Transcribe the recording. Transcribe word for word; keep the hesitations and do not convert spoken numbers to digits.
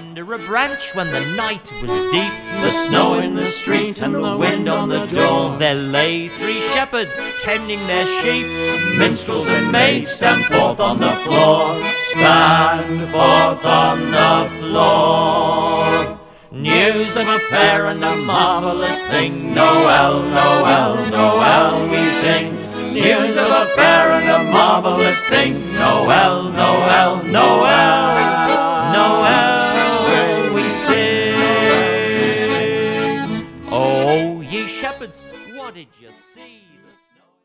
under a branch when the night was deep, the snow in the street and the wind on the door, there lay three shepherds tending their sheep. Minstrels and maids, stand forth on the floor, stand forth on the floor. News of a fair and a marvellous thing, Noel, Noel, Noel we sing. News of a fair and a marvellous thing, Noel, Noel, Noel, Noel we sing. Oh, ye shepherds, what did you see?